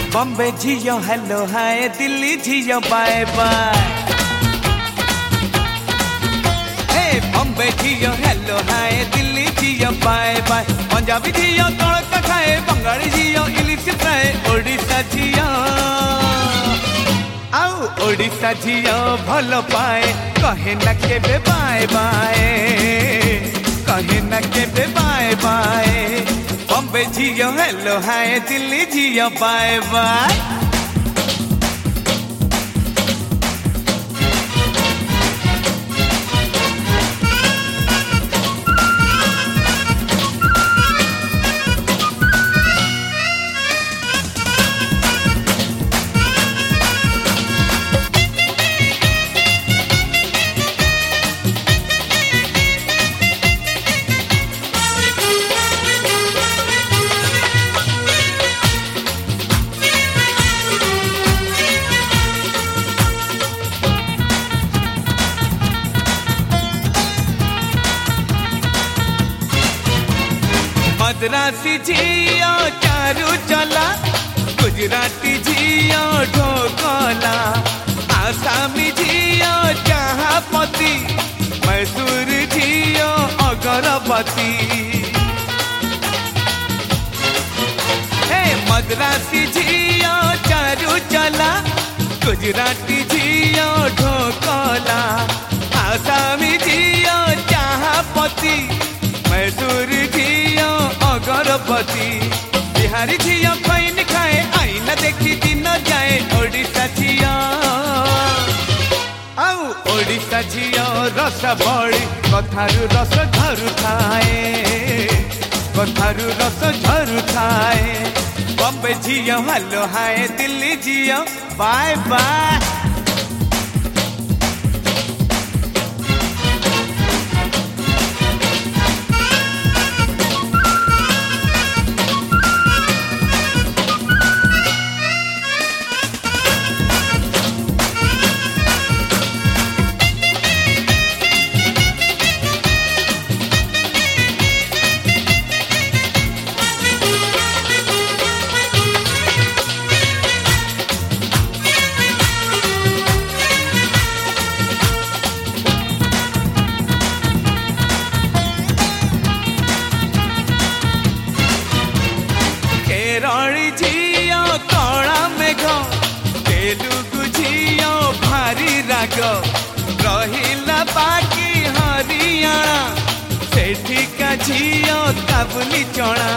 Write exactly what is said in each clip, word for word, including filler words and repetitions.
बॉम्बे झियो hello hi, Delhi झियो bye bye. Hey Bombay झियो हेलो हाय, दिल्ली झियो बाय बाय। पंजाबी झियो तड़का खाए, बंगाली झियो इलिश फ्राए, ओडिशा झियो आउ ओडिशा झियो भल पाए, कहे ना केबे बाय बाय, कहे ना केबे बाय बाय। बॉम्बे झियो हेलो हाय, दिल्ली झियो बाय बाय। मद्रासी झियो चारू चला, गुजराती झियो ढोकला, आसामी झियो चाहपति, मैसूर झियो अगरबत्ती। हे मद्रासी झियो चारू चला, गुजराती झियो ढोकला, आसामी झियो चाहपति, मैसूर झियो अगरबत्ती। बिहारी झियो खैन खाए, आईना देखी दिन जाए, ओडिशा झियो आउ ओडिशा झियो रस बड़ी, कथारू रस झरु थाए, कथारू रस झरु थाए। बॉम्बे झियो हेलो हाय, दिल्ली झियो बाय बाय। केरली झियो कला मेघ, तेलुगु झियो भारी राग, रहिला बाकी हरियाणा, सेठिका झियो काबुली चना।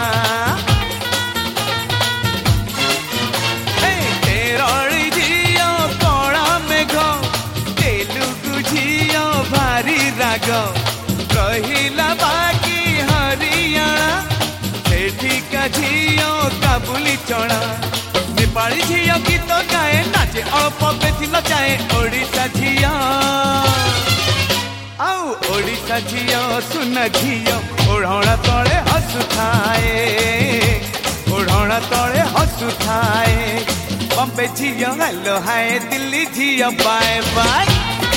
केरली झियो कला मेघ, तेलुगु झियो भारी राग, रहिला बाकी हरियाणा, सेठिका झियो काबुली चना। नेपाली झियो गीत गाए, नाचे अल्प बेसी नचाए, ओडिशा झियो आउ ओडिशा झियो सुन झियो ओढ़णा तले हसुथाए, ओढ़णा तले हसुथाए। बॉम्बे झियो हेलो हाय, दिल्ली झियो बाय बाय।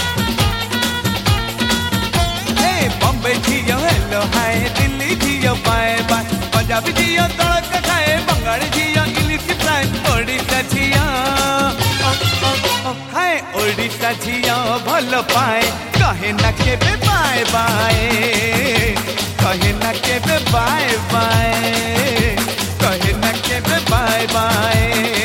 हे बॉम्बे झियो हेलो हाय, दिल्ली झियो बाय बाय। पंजाबी झियो तड़का खाए, बंगाली झियो इलिश फ्राए, ओडिशा झियो हाय ओडिशा झियो भल पाए, कहे ना केबे बाय बाय, कहे ना केबे बाय बाय, कहे ना केबे बाय बाय।